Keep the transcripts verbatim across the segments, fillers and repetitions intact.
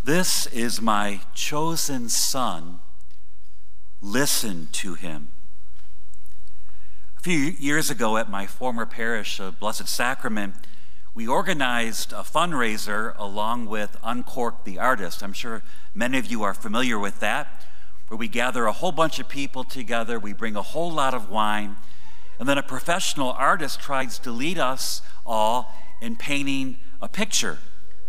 This is my chosen son. Listen to him. A few years ago at my former parish of Blessed Sacrament, we organized a fundraiser along with Uncork the Artist. I'm sure many of you are familiar with that, where we gather a whole bunch of people together, we bring a whole lot of wine, and then a professional artist tries to lead us all in painting a picture.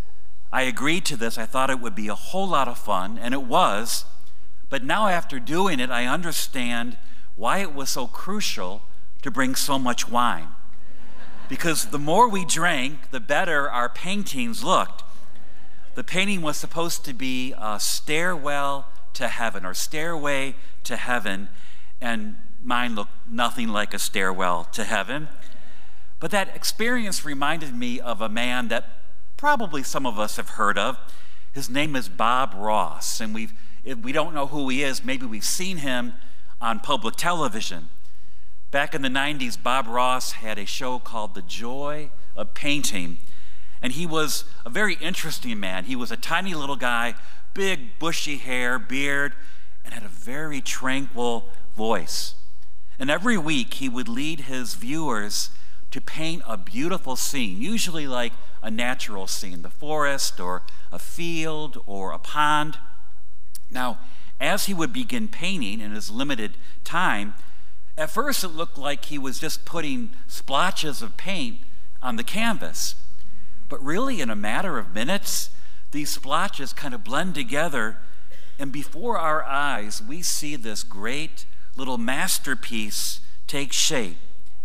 I agreed to this. I thought it would be a whole lot of fun, and it was. But now after doing it, I understand why it was so crucial to bring so much wine. Because the more we drank, the better our paintings looked. The painting was supposed to be a stairwell to heaven, or stairway to heaven, and mine looked nothing like a stairwell to heaven. But that experience reminded me of a man that probably some of us have heard of. His name is Bob Ross, and we've, if we don't know who he is, maybe we've seen him on public television. Back in the nineties, Bob Ross had a show called The Joy of Painting, and he was a very interesting man. He was a tiny little guy, big bushy hair, beard, and had a very tranquil voice. And every week he would lead his viewers to paint a beautiful scene, usually like a natural scene, the forest or a field or a pond. Now, as he would begin painting in his limited time, at first it looked like he was just putting splotches of paint on the canvas. But really, in a matter of minutes, these splotches kind of blend together, and before our eyes, we see this great little masterpiece take shape.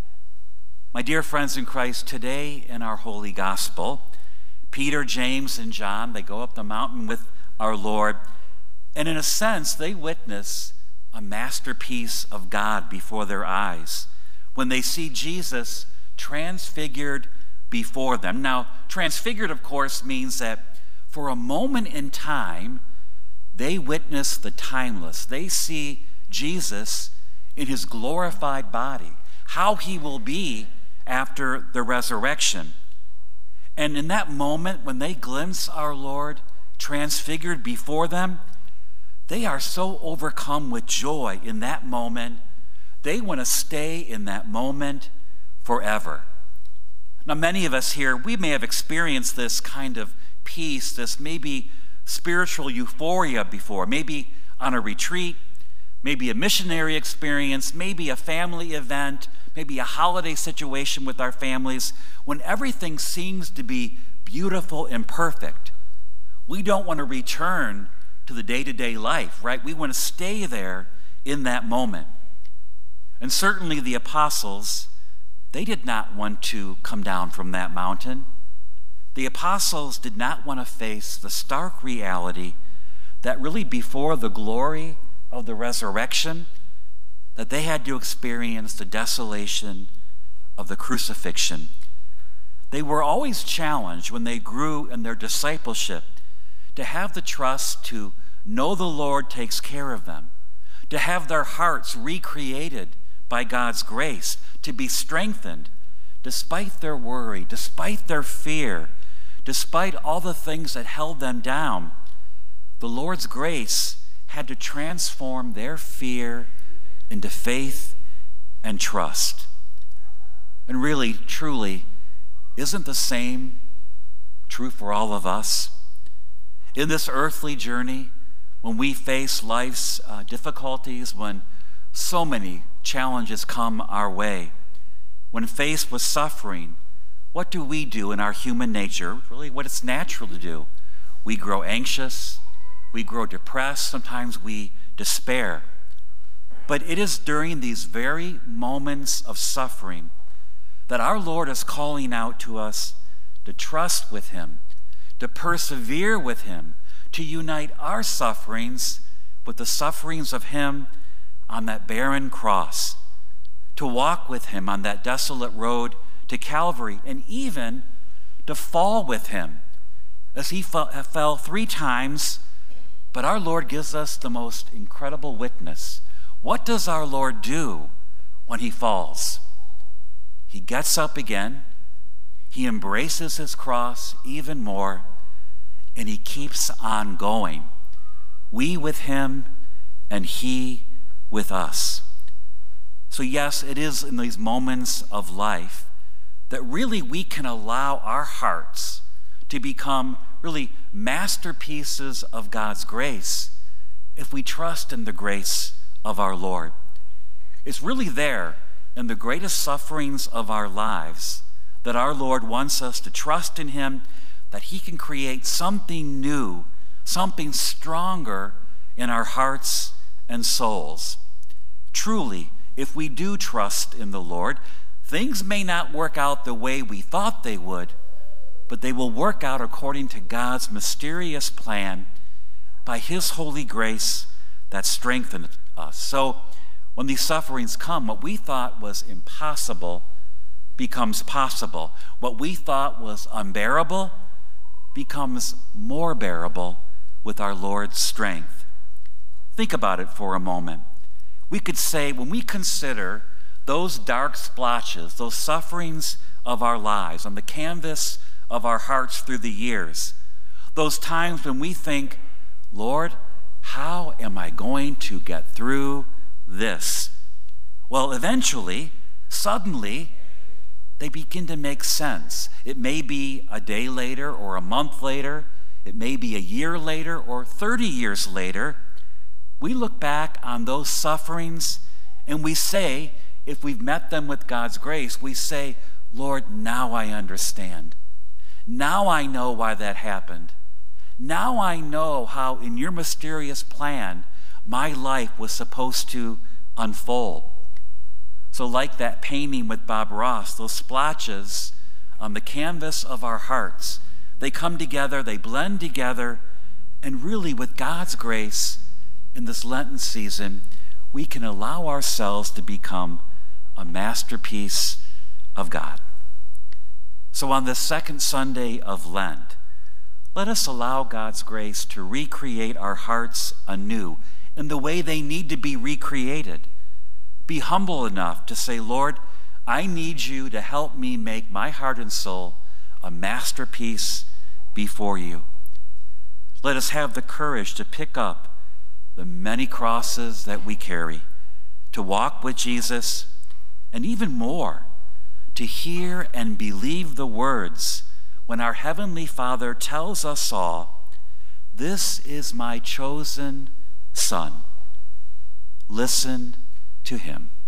My dear friends in Christ, today in our Holy Gospel, Peter, James, and John, they go up the mountain with our Lord, and in a sense, they witness a masterpiece of God before their eyes when they see Jesus transfigured before them. Now, transfigured, of course, means that for a moment in time, they witness the timeless. They see Jesus in his glorified body, how he will be after the resurrection. And in that moment, when they glimpse our Lord transfigured before them, they are so overcome with joy in that moment, they want to stay in that moment forever. Now, many of us here, we may have experienced this kind of peace, this maybe spiritual euphoria before, maybe on a retreat, maybe a missionary experience, maybe a family event, maybe a holiday situation with our families, when everything seems to be beautiful and perfect. We don't want to return to the day-to-day life, right? We want to stay there in that moment. And certainly the apostles, they did not want to come down from that mountain. The apostles did not want to face the stark reality that really before the glory of the resurrection, that they had to experience the desolation of the crucifixion. They were always challenged when they grew in their discipleship to have the trust to know the Lord takes care of them, to have their hearts recreated by God's grace, to be strengthened despite their worry, despite their fear, despite all the things that held them down. The Lord's grace had to transform their fear into faith and trust. And really, truly, isn't the same true for all of us? In this earthly journey, when we face life's uh, difficulties, when so many challenges come our way, when faced with suffering, what do we do in our human nature? Really, what it's natural to do. We grow anxious, we grow depressed, sometimes we despair. But it is during these very moments of suffering that our Lord is calling out to us to trust with him, to persevere with him, to unite our sufferings with the sufferings of him on that barren cross, to walk with him on that desolate road to Calvary, and even to fall with him as he fell three times. But our Lord gives us the most incredible witness. What does our Lord do when he falls? He gets up again, he embraces his cross even more, and he keeps on going. We with him and he with us. So yes, it is in these moments of life that really we can allow our hearts to become really masterpieces of God's grace if we trust in the grace of our Lord. It's really there in the greatest sufferings of our lives that our Lord wants us to trust in him, that he can create something new, something stronger in our hearts and souls. Truly, if we do trust in the Lord, things may not work out the way we thought they would, but they will work out according to God's mysterious plan by his holy grace that strengthens us. So when these sufferings come, what we thought was impossible becomes possible. What we thought was unbearable becomes more bearable with our Lord's strength. Think about it for a moment. We could say, when we consider those dark splotches, those sufferings of our lives on the canvas of our hearts through the years, those times when we think, Lord, how am I going to get through this? Well, eventually, suddenly, they begin to make sense. It may be a day later or a month later. It may be a year later or thirty years later. We look back on those sufferings and we say, if we've met them with God's grace, we say, Lord, now I understand. Now I know why that happened. Now I know how in your mysterious plan my life was supposed to unfold. So like that painting with Bob Ross, those splotches on the canvas of our hearts, they come together, they blend together, and really with God's grace in this Lenten season, we can allow ourselves to become a masterpiece of God. So on this second Sunday of Lent, let us allow God's grace to recreate our hearts anew in the way they need to be recreated. Be humble enough to say, Lord, I need you to help me make my heart and soul a masterpiece before you. Let us have the courage to pick up the many crosses that we carry, to walk with Jesus, and even more, to hear and believe the words when our Heavenly Father tells us all, this is my chosen Son. Listen to him.